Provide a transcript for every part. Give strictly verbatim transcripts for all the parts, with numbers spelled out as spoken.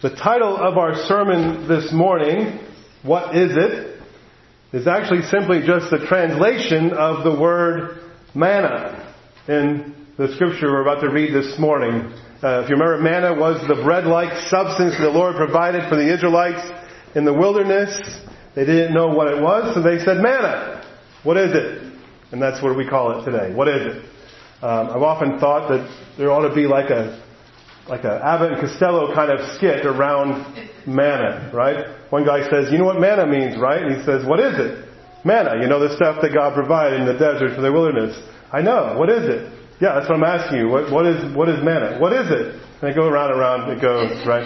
The title of our sermon this morning, What Is It?, is actually simply just the translation of the word manna in the scripture we're about to read this morning. Uh, if you remember, manna was the bread-like substance the Lord provided for the Israelites in the wilderness. They didn't know what it was, so they said, manna. What is it? And that's what we call it today. What is it? Um, I've often thought that there ought to be like a like a Abbott and Costello kind of skit around manna, right? One guy says, you know what manna means, right? And he says, what is it? Manna, you know, the stuff that God provided in the desert for the wilderness. I know. What is it? Yeah, that's what I'm asking you. What, what is what is manna? What is it? And they go around and around it goes, right?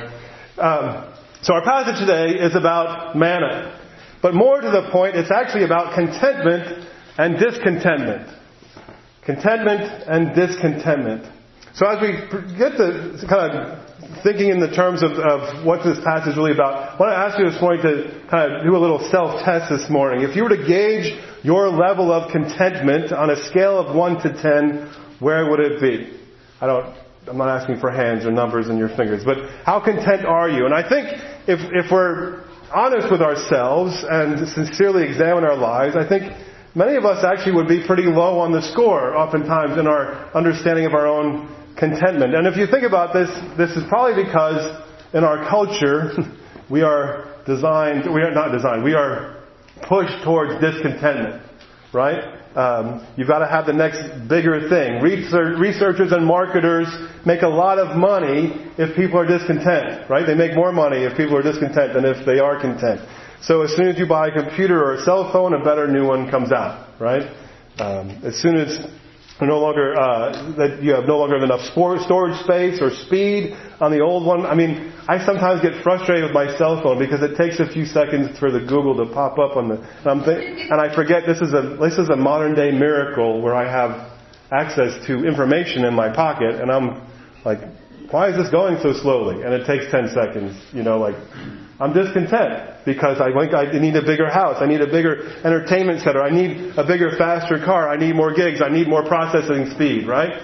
Um, so our passage today is about manna. But more to the point, it's actually about contentment and discontentment. Contentment and discontentment. So as we get to kind of thinking in the terms of, of what this passage is really about, I want to ask you this morning to kind of do a little self-test this morning. If you were to gauge your level of contentment on a scale of one to ten, where would it be? I don't, I'm not asking for hands or numbers in your fingers, but how content are you? And I think if, if we're honest with ourselves and sincerely examine our lives, I think many of us actually would be pretty low on the score oftentimes in our understanding of our own contentment. And if you think about this, this is probably because in our culture we are designed, we are not designed, we are pushed towards discontentment, right? Um, you've got to have the next bigger thing. Research, researchers and marketers make a lot of money if people are discontent, right? They make more money if people are discontent than if they are content. So as soon as you buy a computer or a cell phone, a better new one comes out, right? Um, as soon as you're no longer uh, that you have no longer have enough storage space or speed on the old one. I mean, I sometimes get frustrated with my cell phone because it takes a few seconds for the Google to pop up on the and, I'm th- and I forget this is a this is a modern day miracle where I have access to information in my pocket, and I'm like, why is this going so slowly? And it takes ten seconds. You know, like I'm discontent because I think I need a bigger house. I need a bigger entertainment center. I need a bigger, faster car. I need more gigs. I need more processing speed, right?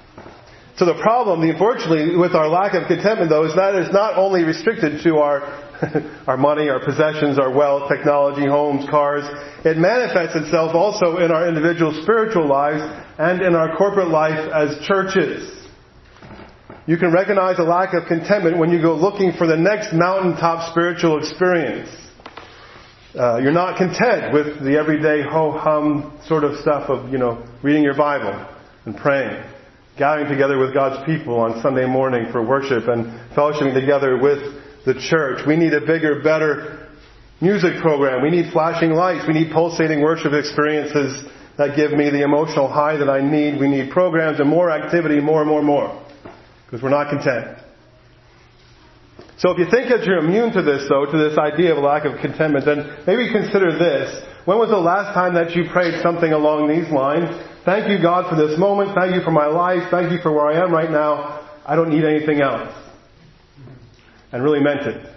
So the problem, unfortunately, with our lack of contentment, though, is that it's not only restricted to our our money, our possessions, our wealth, technology, homes, cars. It manifests itself also in our individual spiritual lives and in our corporate life as churches. You can recognize a lack of contentment when you go looking for the next mountaintop spiritual experience. Uh, you're not content with the everyday ho-hum sort of stuff of, you know, reading your Bible and praying, gathering together with God's people on Sunday morning for worship and fellowshipping together with the church. We need a bigger, better music program. We need flashing lights. We need pulsating worship experiences that give me the emotional high that I need. We need programs and more activity, more and more and more. Because we're not content. So if you think that you're immune to this, though, to this idea of a lack of contentment, then maybe consider this. When was the last time that you prayed something along these lines? Thank you, God, for this moment. Thank you for my life. Thank you for where I am right now. I don't need anything else. And really meant it.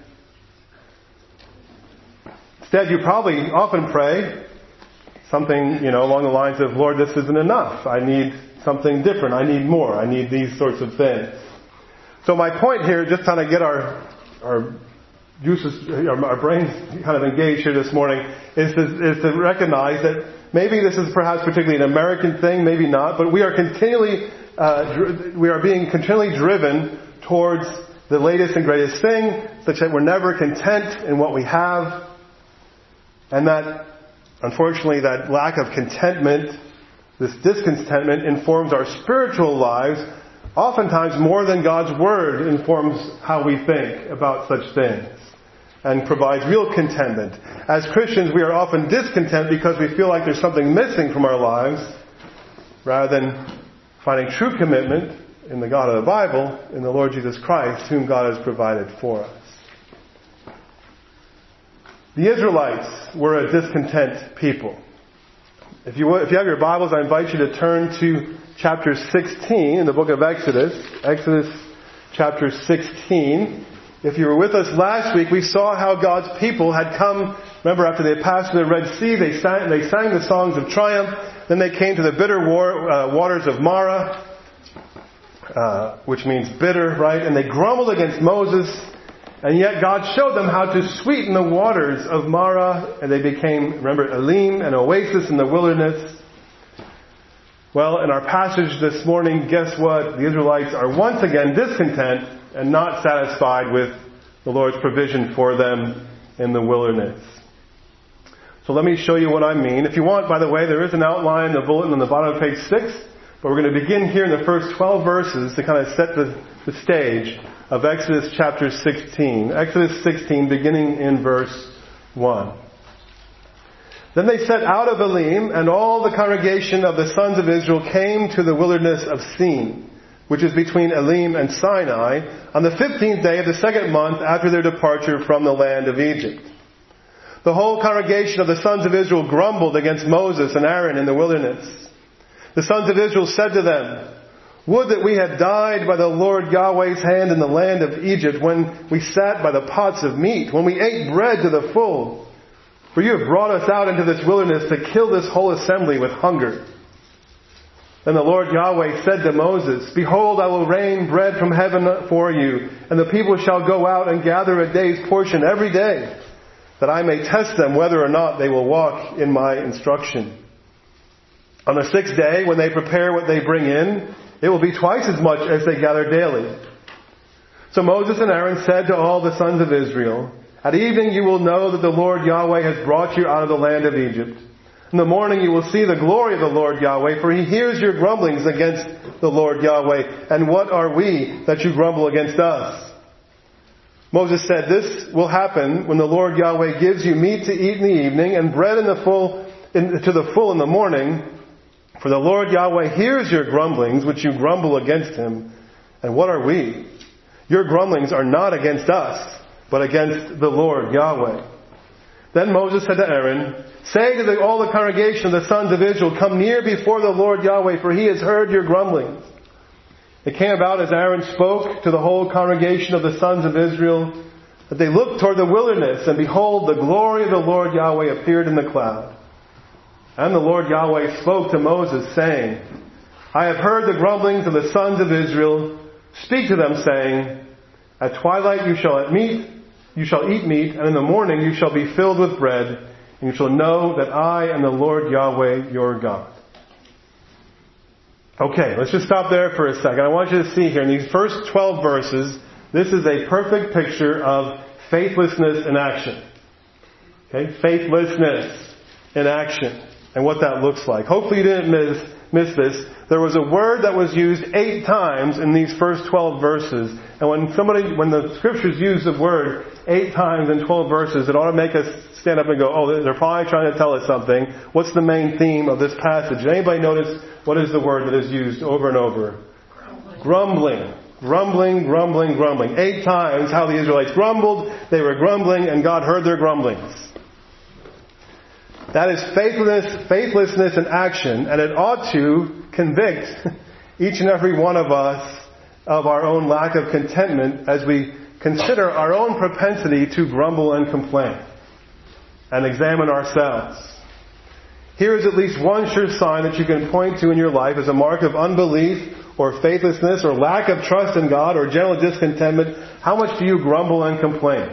Instead, you probably often pray something, you know, along the lines of, Lord, this isn't enough. I need something different. I need more. I need these sorts of things. So my point here, just trying to get our our juices, our brains kind of engaged here this morning, is to, is to recognize that maybe this is perhaps particularly an American thing, maybe not, but we are continually uh, we are being continually driven towards the latest and greatest thing, such that we're never content in what we have, and that unfortunately that lack of contentment, this discontentment, informs our spiritual lives oftentimes more than God's Word informs how we think about such things and provides real contentment. As Christians, we are often discontent because we feel like there's something missing from our lives rather than finding true commitment in the God of the Bible, in the Lord Jesus Christ, whom God has provided for us. The Israelites were a discontent people. If you, if you have your Bibles, I invite you to turn to chapter sixteen in the book of Exodus. Exodus chapter sixteen. If you were with us last week, we saw how God's people had come. Remember, after they passed through the Red Sea, they sang, they sang the songs of triumph. Then they came to the bitter war, uh, waters of Marah, uh, which means bitter, right? And they grumbled against Moses. And yet God showed them how to sweeten the waters of Marah, and they became, remember, Elim, an oasis in the wilderness. Well, in our passage this morning, guess what? The Israelites are once again discontent and not satisfied with the Lord's provision for them in the wilderness. So let me show you what I mean. If you want, by the way, there is an outline in the bulletin on the bottom of page six, but we're going to begin here in the first twelve verses to kind of set the, the stage of Exodus chapter sixteen. Exodus sixteen, beginning in verse one. Then they set out of Elim, and all the congregation of the sons of Israel came to the wilderness of Sin, which is between Elim and Sinai, on the fifteenth day of the second month after their departure from the land of Egypt. The whole congregation of the sons of Israel grumbled against Moses and Aaron in the wilderness. The sons of Israel said to them, "Would that we had died by the Lord Yahweh's hand in the land of Egypt, when we sat by the pots of meat, when we ate bread to the full. For you have brought us out into this wilderness to kill this whole assembly with hunger." Then the Lord Yahweh said to Moses, "Behold, I will rain bread from heaven for you, and the people shall go out and gather a day's portion every day, that I may test them whether or not they will walk in my instruction. On the sixth day, when they prepare what they bring in, it will be twice as much as they gather daily." So Moses and Aaron said to all the sons of Israel, "At evening you will know that the Lord Yahweh has brought you out of the land of Egypt. In the morning you will see the glory of the Lord Yahweh, for He hears your grumblings against the Lord Yahweh. And what are we that you grumble against us?" Moses said, "This will happen when the Lord Yahweh gives you meat to eat in the evening and bread in the full, in, to the full in the morning. For the Lord Yahweh hears your grumblings, which you grumble against Him. And what are we? Your grumblings are not against us, but against the Lord Yahweh." Then Moses said to Aaron, "Say to the, all the congregation of the sons of Israel, come near before the Lord Yahweh, for He has heard your grumblings." It came about as Aaron spoke to the whole congregation of the sons of Israel, that they looked toward the wilderness, and behold, the glory of the Lord Yahweh appeared in the cloud. And the Lord Yahweh spoke to Moses, saying, "I have heard the grumblings of the sons of Israel. Speak to them, saying, At twilight you shall eat meat, you shall eat meat, and in the morning you shall be filled with bread, and you shall know that I am the Lord Yahweh your God." Okay, let's just stop there for a second. I want you to see here in these first twelve verses, this is a perfect picture of faithlessness in action. Okay, faithlessness in action, and what that looks like. Hopefully you didn't miss, miss this. There was a word that was used eight times in these first twelve verses. And when somebody, when the scriptures use the word eight times in twelve verses, it ought to make us stand up and go, "Oh, they're probably trying to tell us something. What's the main theme of this passage?" Did anybody notice what is the word that is used over and over? Grumbling. Grumbling, grumbling, grumbling. Eight times how the Israelites grumbled. They were grumbling, and God heard their grumblings. That is faithlessness, faithlessness in action, and it ought to convict each and every one of us of our own lack of contentment as we consider our own propensity to grumble and complain and examine ourselves. Here is at least one sure sign that you can point to in your life as a mark of unbelief or faithlessness or lack of trust in God or general discontentment. How much do you grumble and complain?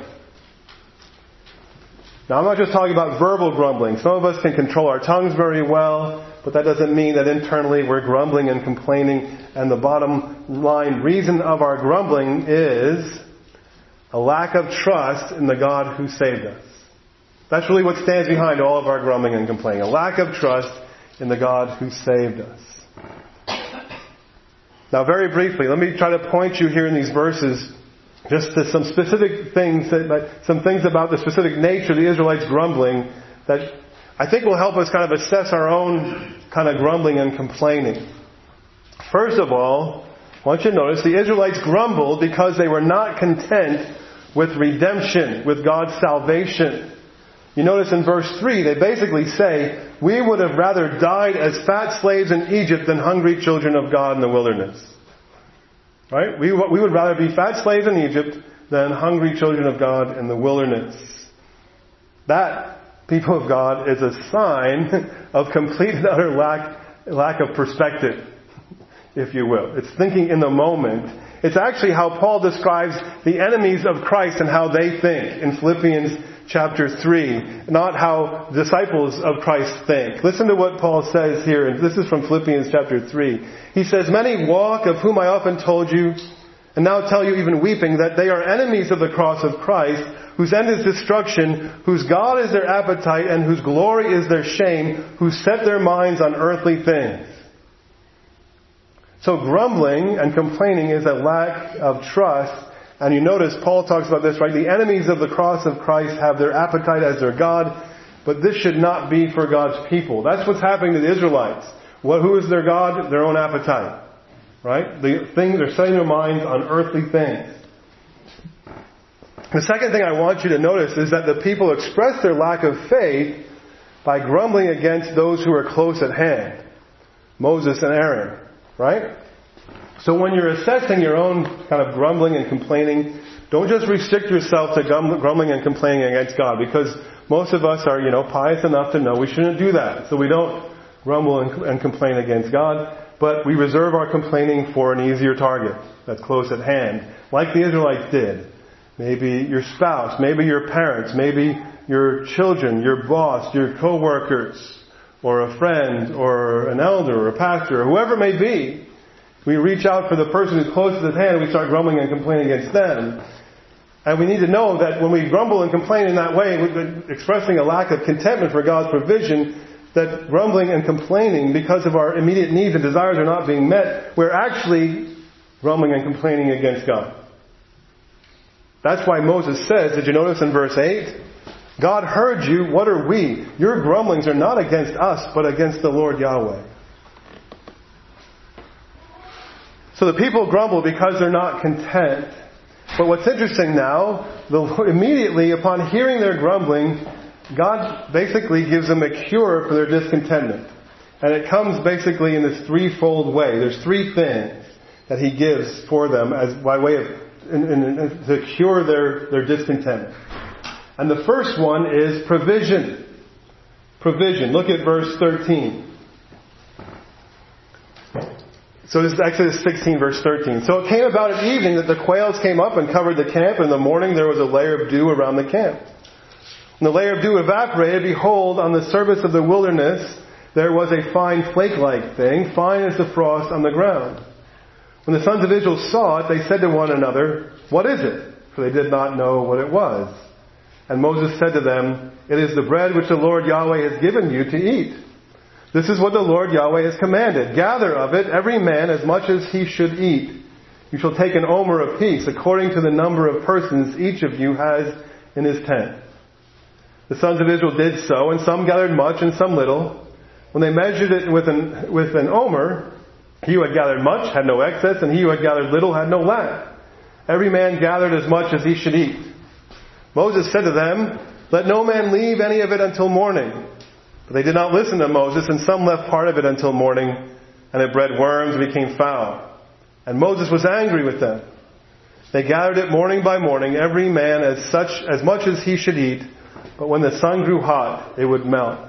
Now, I'm not just talking about verbal grumbling. Some of us can control our tongues very well, but that doesn't mean that internally we're grumbling and complaining. And the bottom line reason of our grumbling is a lack of trust in the God who saved us. That's really what stands behind all of our grumbling and complaining. A lack of trust in the God who saved us. Now, very briefly, let me try to point you here in these verses just to some specific things, that, some things about the specific nature of the Israelites' grumbling that I think will help us kind of assess our own kind of grumbling and complaining. First of all, I want you to notice the Israelites grumbled because they were not content with redemption, with God's salvation. You notice in verse three, they basically say, "We would have rather died as fat slaves in Egypt than hungry children of God in the wilderness." Right? We, we would rather be fat slaves in Egypt than hungry children of God in the wilderness. That, people of God, is a sign of complete and utter lack, lack of perspective. if you will. It's thinking in the moment. It's actually how Paul describes the enemies of Christ and how they think in Philippians chapter three, not how disciples of Christ think. Listen to what Paul says here, and this is from Philippians chapter three. He says, "Many walk, of whom I often told you, and now tell you even weeping, that they are enemies of the cross of Christ, whose end is destruction, whose God is their appetite, and whose glory is their shame, who set their minds on earthly things." So grumbling and complaining is a lack of trust. And you notice Paul talks about this, right? The enemies of the cross of Christ have their appetite as their God, but this should not be for God's people. That's what's happening to the Israelites. What, who is their God? Their own appetite. Right? The thing, they're setting their minds on earthly things. The second thing I want you to notice is that the people express their lack of faith by grumbling against those who are close at hand. Moses and Aaron. Right? So when you're assessing your own kind of grumbling and complaining, don't just restrict yourself to grumbling and complaining against God, because most of us are, you know, pious enough to know we shouldn't do that. So we don't grumble and complain against God, but we reserve our complaining for an easier target that's close at hand, like the Israelites did. Maybe your spouse, maybe your parents, maybe your children, your boss, your co-workers, or a friend, or an elder, or a pastor, or whoever it may be. We reach out for the person who's closest at hand and we start grumbling and complaining against them. And we need to know that when we grumble and complain in that way, we're expressing a lack of contentment for God's provision, that grumbling and complaining because of our immediate needs and desires are not being met, we're actually grumbling and complaining against God. That's why Moses says, did you notice in verse eight? God heard you, what are we? Your grumblings are not against us, but against the Lord Yahweh. So the people grumble because they're not content. But what's interesting now, the, immediately upon hearing their grumbling, God basically gives them a cure for their discontentment. And it comes basically in this threefold way. There's three things that He gives for them as by way of in, in, in, to cure their, their discontentment. And the first one is provision. Provision. Look at verse thirteen. So this is Exodus sixteen, verse thirteen. So it came about at evening that the quails came up and covered the camp, and in the morning there was a layer of dew around the camp. When the layer of dew evaporated, behold, on the surface of the wilderness there was a fine flake-like thing, fine as the frost on the ground. When the sons of Israel saw it, they said to one another, what is it? For they did not know what it was. And Moses said to them, it is the bread which the Lord Yahweh has given you to eat. This is what the Lord Yahweh has commanded. Gather of it every man as much as he should eat. You shall take an omer apiece, according to the number of persons each of you has in his tent. The sons of Israel did so, and some gathered much and some little. When they measured it with an, with an omer, he who had gathered much had no excess, and he who had gathered little had no lack. Every man gathered as much as he should eat. Moses said to them, let no man leave any of it until morning. But they did not listen to Moses, and some left part of it until morning, and it bred worms and became foul. And Moses was angry with them. They gathered it morning by morning, every man as such as much as he should eat, but when the sun grew hot, it would melt.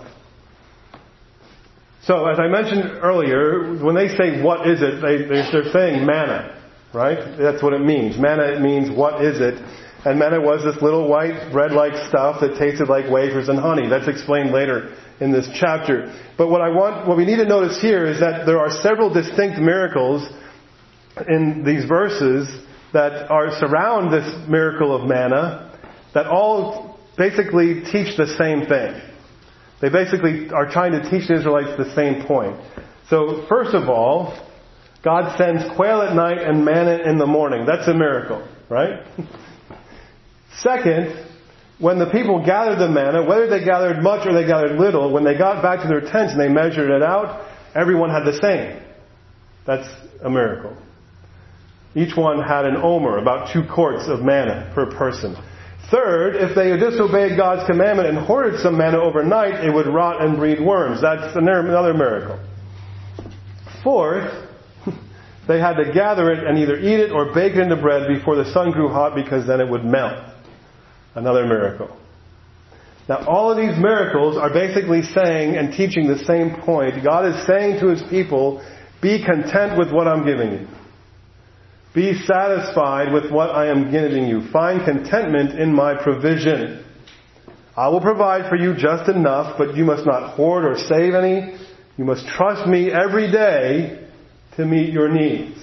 So, as I mentioned earlier, when they say, what is it, they, they're saying manna, right? That's what it means. Manna, it means, what is it? And manna was this little white bread-like stuff that tasted like wafers and honey. That's explained later in this chapter. But what I want, what we need to notice here is that there are several distinct miracles in these verses that are surround this miracle of manna that all basically teach the same thing. They basically are trying to teach the Israelites the same point. So, first of all, God sends quail at night and manna in the morning. That's a miracle, right? Second, when the people gathered the manna, whether they gathered much or they gathered little, when they got back to their tents and they measured it out, everyone had the same. That's a miracle. Each one had an omer, about two quarts of manna per person. Third, if they disobeyed God's commandment and hoarded some manna overnight, it would rot and breed worms. That's another miracle. Fourth, they had to gather it and either eat it or bake it into bread before the sun grew hot, because then it would melt. Another miracle. Now, all of these miracles are basically saying and teaching the same point. God is saying to His people, Be content with what I'm giving you. Be satisfied with what I am giving you. Find contentment in my provision. I will provide for you just enough, but you must not hoard or save any. You must trust me every day to meet your needs.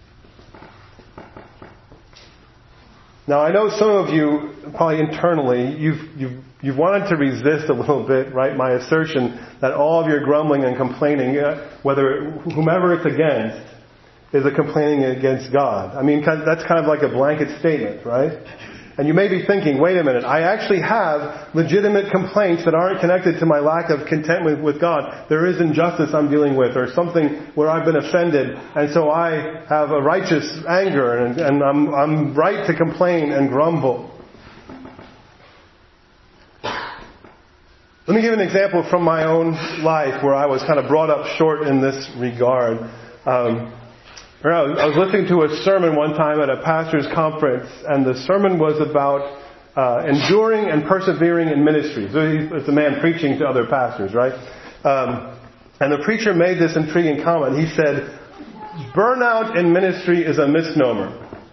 Now, I know some of you, probably internally, you've, you've, you've wanted to resist a little bit, right, my assertion that all of your grumbling and complaining, whether whomever it's against, is a complaining against God. I mean, that's kind of like a blanket statement, right? And you may be thinking, wait a minute, I actually have legitimate complaints that aren't connected to my lack of contentment with God. There is injustice I'm dealing with, or something where I've been offended, and so I have a righteous anger, and, and I'm, I'm right to complain and grumble. Let me give an example from my own life where I was kind of brought up short in this regard. Um, I was listening to a sermon one time at a pastor's conference, and the sermon was about uh, enduring and persevering in ministry. So it's a man preaching to other pastors, right? Um, and the preacher made this intriguing comment. He said, burnout in ministry is a misnomer.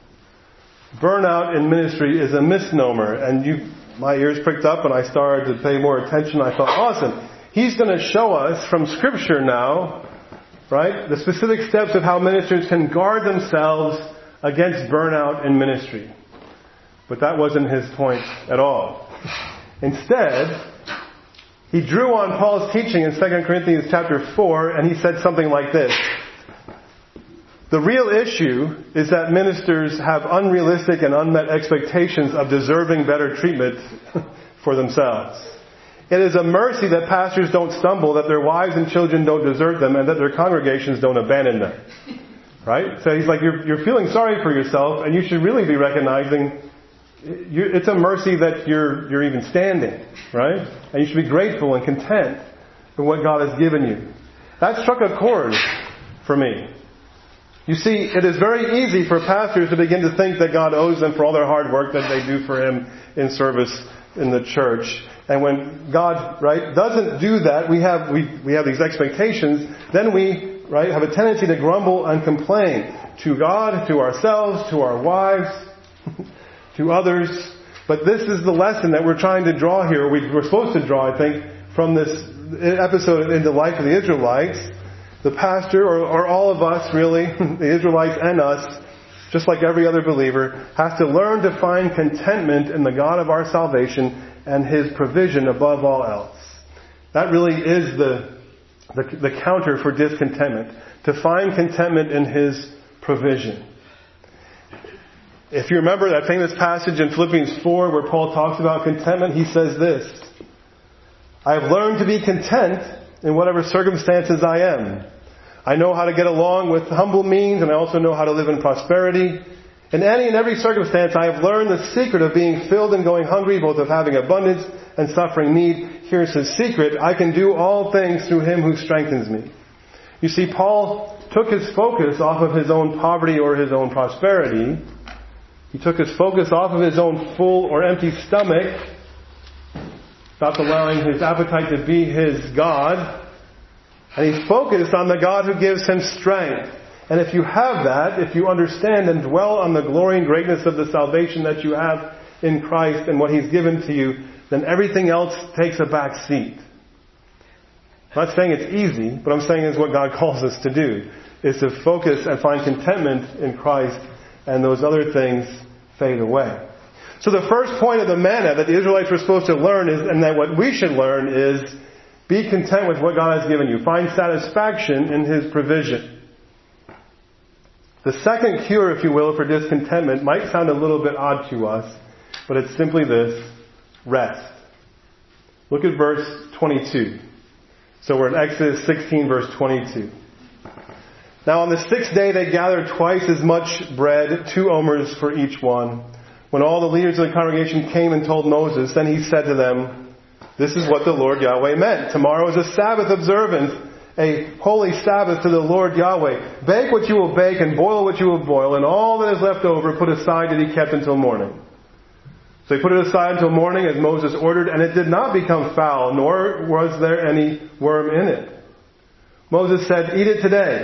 Burnout in ministry is a misnomer. And you, my ears pricked up and I started to pay more attention. I thought, awesome. He's going to show us from Scripture now, right, the specific steps of how ministers can guard themselves against burnout in ministry. But that wasn't his point at all. Instead, he drew on Paul's teaching in Second Corinthians chapter four, and he said something like this. The real issue is that ministers have unrealistic and unmet expectations of deserving better treatment for themselves. It is a mercy that pastors don't stumble, that their wives and children don't desert them, and that their congregations don't abandon them. Right? So he's like, you're, you're feeling sorry for yourself, and you should really be recognizing you, it's a mercy that you're, you're even standing. Right? And you should be grateful and content for what God has given you. That struck a chord for me. You see, it is very easy for pastors to begin to think that God owes them for all their hard work that they do for Him in service in the church. And when God, right, doesn't do that, we have, we, we have these expectations, then we, right, have a tendency to grumble and complain to God, to ourselves, to our wives, to others. But this is the lesson that we're trying to draw here, we, we're supposed to draw, I think, from this episode in the life of the Israelites. The pastor, or, or all of us really, the Israelites and us, just like every other believer, has to learn to find contentment in the God of our salvation and His provision above all else. That really is the, the, the counter for discontentment. To find contentment in His provision. If you remember that famous passage in Philippians four where Paul talks about contentment, he says this, I have learned to be content in whatever circumstances I am. I know how to get along with humble means, and I also know how to live in prosperity. In any and every circumstance, I have learned the secret of being filled and going hungry, both of having abundance and suffering need. Here's his secret. I can do all things through Him who strengthens me. You see, Paul took his focus off of his own poverty or his own prosperity. He took his focus off of his own full or empty stomach, stopped allowing his appetite to be his God, and he focused on the God who gives him strength. And if you have that, if you understand and dwell on the glory and greatness of the salvation that you have in Christ and what He's given to you, then everything else takes a back seat. I'm not saying it's easy, but I'm saying it's what God calls us to do, is to focus and find contentment in Christ, and those other things fade away. So the first point of the manna that the Israelites were supposed to learn is, and that what we should learn is, be content with what God has given you. Find satisfaction in His provision. The second cure, if you will, for discontentment might sound a little bit odd to us, but it's simply this: rest. Look at verse twenty-two. So we're in Exodus sixteen, verse twenty-two. Now on the sixth day they gathered twice as much bread, two omers for each one. When all the leaders of the congregation came and told Moses, then he said to them, this is what the Lord Yahweh meant. Tomorrow is a Sabbath observance, a holy Sabbath to the Lord Yahweh. Bake what you will bake and boil what you will boil, and all that is left over put aside to be kept until morning. So he put it aside until morning as Moses ordered, and it did not become foul, nor was there any worm in it. Moses said, eat it today,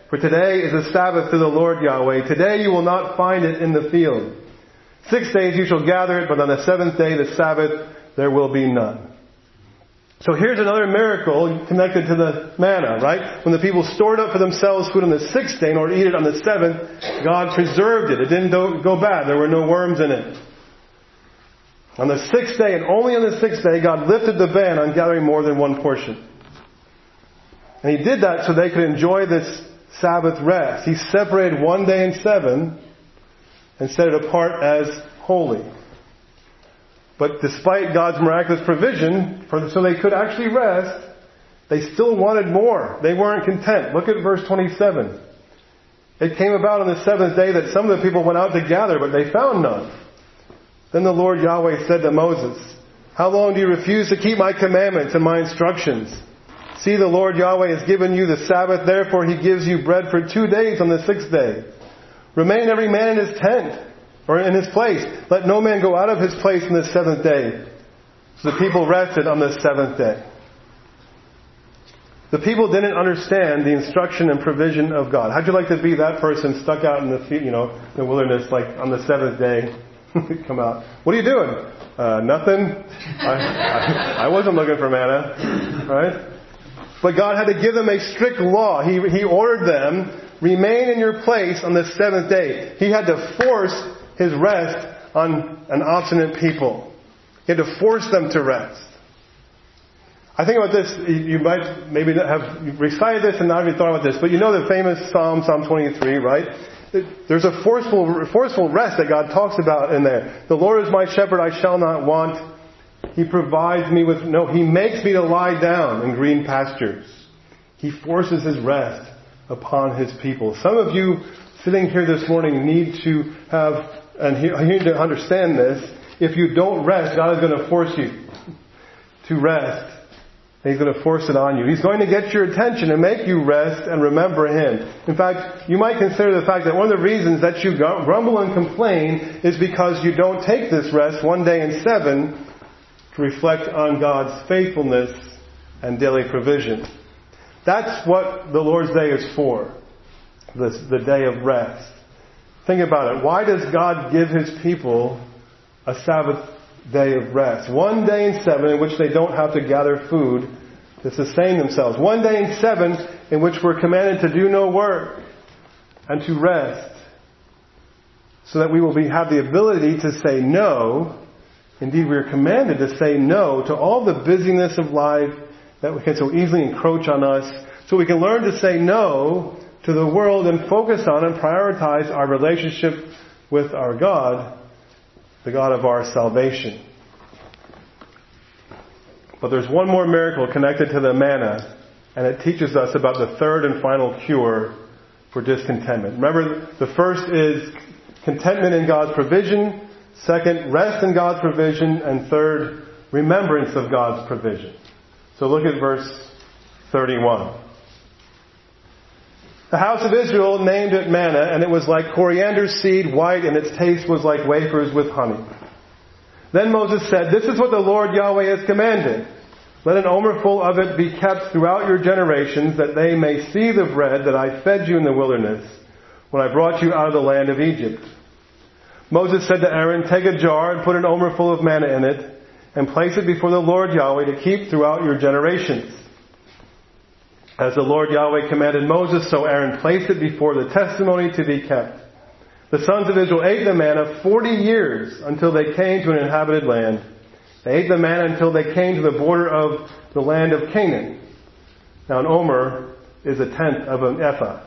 For today is a Sabbath to the Lord Yahweh. Today you will not find it in the field. Six days you shall gather it, but on the seventh day, the Sabbath, there will be none. So here's another miracle connected to the manna, right? When the people stored up for themselves food on the sixth day in order to eat it on the seventh, God preserved it. It didn't go bad. There were no worms in it. On the sixth day, and only on the sixth day, God lifted the ban on gathering more than one portion. And He did that so they could enjoy this Sabbath rest. He separated one day in seven and set it apart as holy. But despite God's miraculous provision, for, so they could actually rest, they still wanted more. They weren't content. Look at verse twenty-seven. It came about on the seventh day that some of the people went out to gather, but they found none. Then the Lord Yahweh said to Moses, "How long do you refuse to keep my commandments and my instructions? See, the Lord Yahweh has given you the Sabbath, therefore He gives you bread for two days on the sixth day. Remain every man in his tent, or in his place. Let no man go out of his place on the seventh day." So the people rested on the seventh day. The people didn't understand the instruction and provision of God. How'd you like to be that person stuck out in the, you know, the wilderness, like on the seventh day? Come out. What are you doing? Uh, nothing. I, I, I wasn't looking for manna, right? But God had to give them a strict law. He, he ordered them, remain in your place on the seventh day. He had to force His rest on an obstinate people. He had to force them to rest. I think about this, you might maybe have recited this and not even thought about this, but you know the famous Psalm, Psalm twenty-three, right? There's a forceful, forceful rest that God talks about in there. The Lord is my shepherd, I shall not want. He provides me with, no, He makes me to lie down in green pastures. He forces His rest upon His people. Some of you sitting here this morning need to have, and you need to understand this, if you don't rest, God is going to force you to rest. And He's going to force it on you. He's going to get your attention and make you rest and remember Him. In fact, you might consider the fact that one of the reasons that you grumble and complain is because you don't take this rest one day in seven to reflect on God's faithfulness and daily provision. That's what the Lord's Day is for. This, the day of rest. Think about it. Why does God give His people a Sabbath day of rest? One day in seven in which they don't have to gather food to sustain themselves. One day in seven in which we're commanded to do no work and to rest. So that we will be, have the ability to say no. Indeed, we are commanded to say no to all the busyness of life that can so easily encroach on us. So we can learn to say no to the world and focus on and prioritize our relationship with our God, the God of our salvation. But there's one more miracle connected to the manna, and it teaches us about the third and final cure for discontentment. Remember, the first is contentment in God's provision. Second, rest in God's provision. And third, remembrance of God's provision. So look at verse thirty-one. The house of Israel named it manna, and it was like coriander seed, white, and its taste was like wafers with honey. Then Moses said, "This is what the Lord Yahweh has commanded. Let an omerful of it be kept throughout your generations, that they may see the bread that I fed you in the wilderness, when I brought you out of the land of Egypt." Moses said to Aaron, "Take a jar and put an omerful of manna in it, and place it before the Lord Yahweh to keep throughout your generations." As the Lord Yahweh commanded Moses, so Aaron placed it before the testimony to be kept. The sons of Israel ate the manna forty years until they came to an inhabited land. They ate the manna until they came to the border of the land of Canaan. Now an omer is a tenth of an ephah.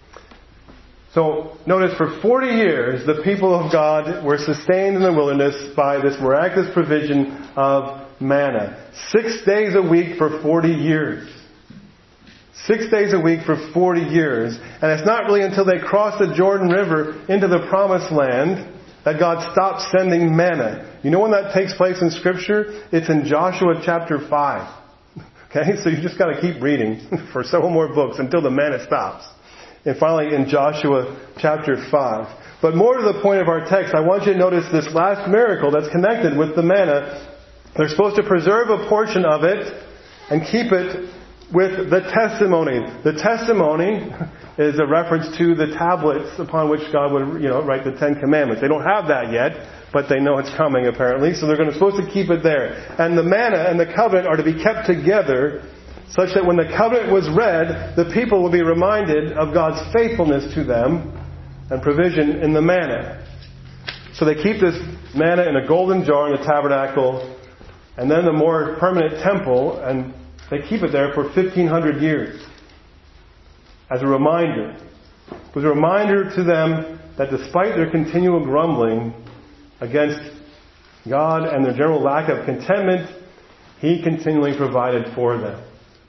So notice, for forty years the people of God were sustained in the wilderness by this miraculous provision of manna. Six days a week for forty years. Six days a week for forty years. And it's not really until they crossed the Jordan River into the Promised Land that God stopped sending manna. You know when that takes place in Scripture? It's in Joshua chapter five. Okay, so you just got to keep reading for several more books until the manna stops. And finally in Joshua chapter five. But more to the point of our text, I want you to notice this last miracle that's connected with the manna. They're supposed to preserve a portion of it and keep it with the testimony. The testimony is a reference to the tablets upon which God would, you know, write the Ten Commandments. They don't have that yet, but they know it's coming apparently, so they're going to supposed to keep it there. And the manna and the covenant are to be kept together, such that when the covenant was read, the people will be reminded of God's faithfulness to them and provision in the manna. So they keep this manna in a golden jar in the tabernacle, and then the more permanent temple, and they keep it there for fifteen hundred years as a reminder. It was a reminder to them that despite their continual grumbling against God and their general lack of contentment, He continually provided for them.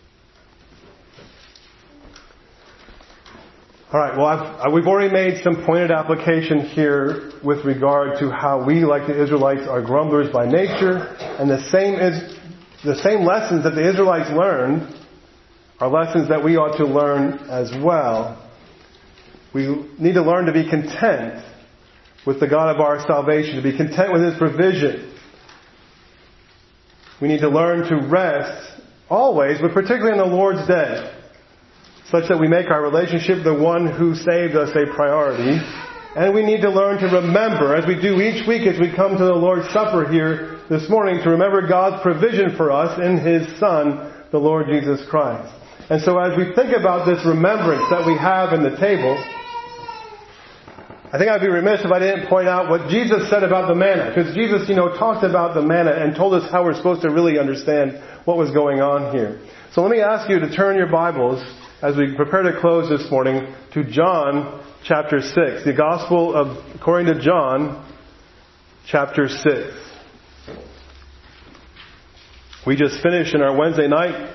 All right, well, I've, we've already made some pointed application here with regard to how we, like the Israelites, are grumblers by nature, and the same is the same lessons that the Israelites learned are lessons that we ought to learn as well. We need to learn to be content with the God of our salvation, to be content with His provision. We need to learn to rest always, but particularly on the Lord's day, such that we make our relationship with the one who saved us a priority. And we need to learn to remember, as we do each week as we come to the Lord's Supper here this morning, to remember God's provision for us in His Son, the Lord Jesus Christ. And so as we think about this remembrance that we have in the table, I think I'd be remiss if I didn't point out what Jesus said about the manna. Because Jesus, you know, talked about the manna and told us how we're supposed to really understand what was going on here. So let me ask you to turn your Bibles, as we prepare to close this morning, to John chapter six. The Gospel of, according to John, chapter six. We just finished in our Wednesday night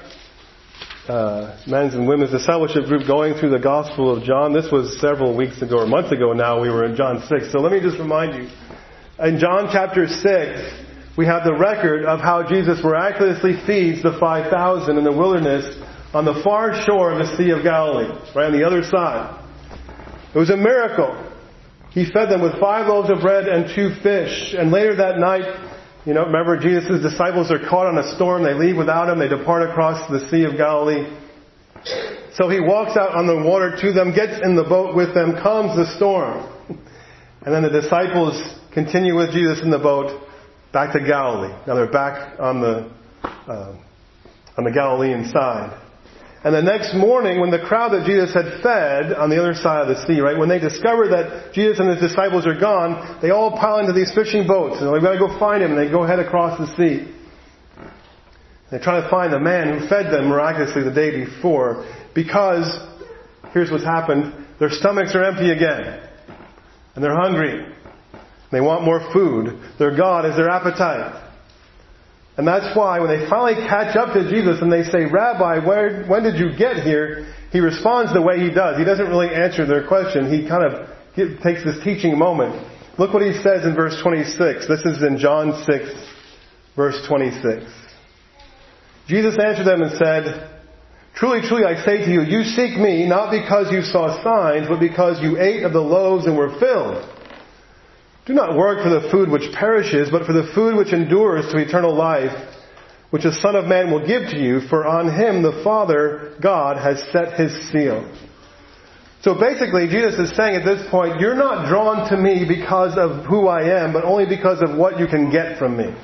uh, men's and women's discipleship group going through the Gospel of John. This was several weeks ago or months ago now. We were in John six. So let me just remind you. In John chapter six, we have the record of how Jesus miraculously feeds the five thousand in the wilderness on the far shore of the Sea of Galilee, right on the other side. It was a miracle. He fed them with five loaves of bread and two fish. And later that night, you know, remember Jesus' disciples are caught on a storm. They leave without Him. They depart across the Sea of Galilee. So He walks out on the water to them, gets in the boat with them, calms the storm. And then the disciples continue with Jesus in the boat back to Galilee. Now they're back on the, uh, on the Galilean side. And the next morning, when the crowd that Jesus had fed on the other side of the sea, right, when they discover that Jesus and His disciples are gone, they all pile into these fishing boats. And they've got to go find Him, and they go head across the sea. They try to find the man who fed them miraculously the day before, because, here's what's happened, their stomachs are empty again. And they're hungry. They want more food. Their God is their appetite. And that's why when they finally catch up to Jesus and they say, Rabbi, where, when did you get here? He responds the way He does. He doesn't really answer their question. He kind of get, takes this teaching moment. Look what He says in verse twenty-six. This is in John six, verse twenty-six. Jesus answered them and said, Truly, truly, I say to you, you seek Me not because you saw signs, but because you ate of the loaves and were filled. Do not work for the food which perishes, but for the food which endures to eternal life, which the Son of Man will give to you, for on Him the Father, God, has set His seal. So basically, Jesus is saying at this point, you're not drawn to Me because of who I am, but only because of what you can get from Me.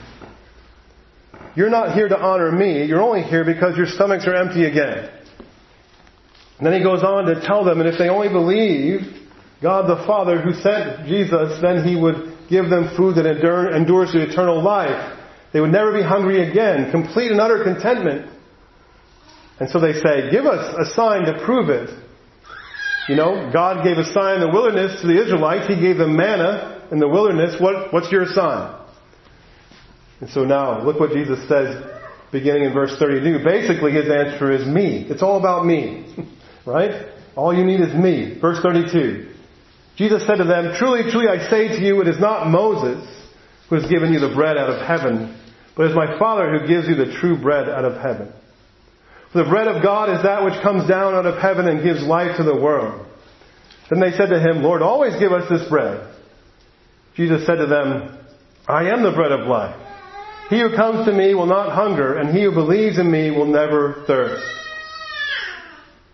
You're not here to honor Me, you're only here because your stomachs are empty again. And then He goes on to tell them, and if they only believe God the Father who sent Jesus, then He would give them food that endure, endures to eternal life. They would never be hungry again. Complete and utter contentment. And so they say, give us a sign to prove it. You know, God gave a sign in the wilderness to the Israelites. He gave them manna in the wilderness. What, what's your sign? And so now, look what Jesus says beginning in verse thirty-two. Basically, His answer is Me. It's all about Me. Right? All you need is Me. Verse thirty-two. Jesus said to them, Truly, truly, I say to you, it is not Moses who has given you the bread out of heaven, but it is my Father who gives you the true bread out of heaven. For the bread of God is that which comes down out of heaven and gives life to the world. Then they said to Him, Lord, always give us this bread. Jesus said to them, I am the bread of life. He who comes to Me will not hunger, and he who believes in Me will never thirst.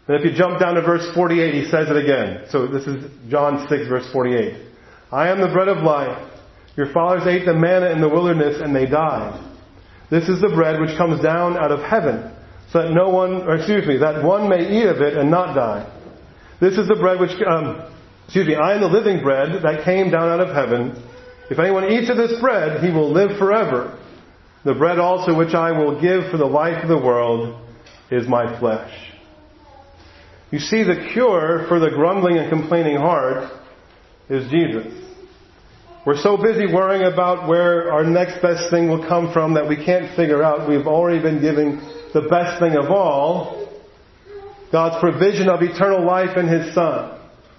And if you jump down to verse forty-eight, he says it again. So this is John six, verse forty-eight. I am the bread of life. Your fathers ate the manna in the wilderness and they died. This is the bread which comes down out of heaven, so that no one, or excuse me, that one may eat of it and not die. This is the bread which, um, excuse me, I am the living bread that came down out of heaven. If anyone eats of this bread, he will live forever. The bread also which I will give for the life of the world is my flesh. You see, the cure for the grumbling and complaining heart is Jesus. We're so busy worrying about where our next best thing will come from that we can't figure out. We've already been giving the best thing of all, God's provision of eternal life in His Son.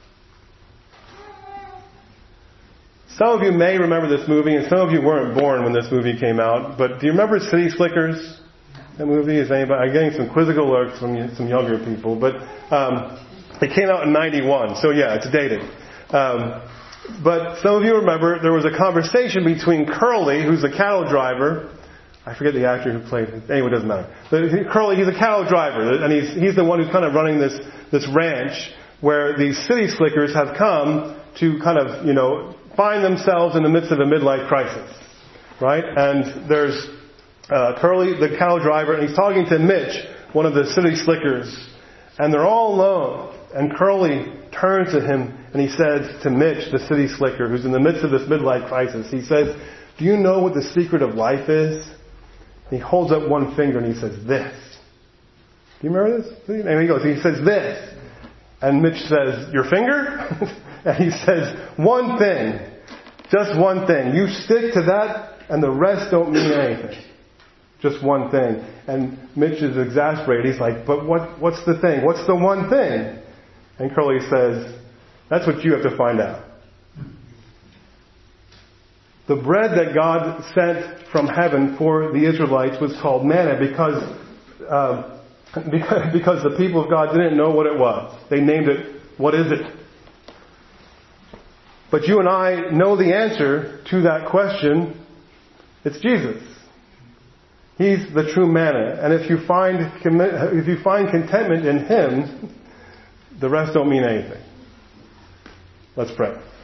Some of you may remember this movie, and some of you weren't born when this movie came out, but do you remember City Slickers? That movie? Is anybody? I'm getting some quizzical looks from some younger people, but um, it came out in ninety-one, so yeah, it's dated. Um, but some of you remember there was a conversation between Curly, who's a cattle driver. I forget the actor who played it. Anyway, it doesn't matter. But Curly, he's a cattle driver, and he's he's the one who's kind of running this this ranch where these city slickers have come to kind of, you know, find themselves in the midst of a midlife crisis, right? And there's uh, Curly, the cattle driver, and he's talking to Mitch, one of the city slickers, and they're all alone. And Curly turns to him and he says to Mitch, the city slicker, who's in the midst of this midlife crisis, he says, "Do you know what the secret of life is?" And he holds up one finger and he says, "This." Do you remember this? And he goes, he says, "This." And Mitch says, "Your finger?" And he says, "One thing. Just one thing. You stick to that and the rest don't mean anything. Just one thing." And Mitch is exasperated. He's like, "But what, what's the thing? What's the one thing?" And Curly says, "That's what you have to find out." The bread that God sent from heaven for the Israelites was called manna because, uh, because, because the people of God didn't know what it was. They named it, "What is it?" But you and I know the answer to that question. It's Jesus. He's the true manna. And if you find, if you find contentment in Him, the rest don't mean anything. Let's pray.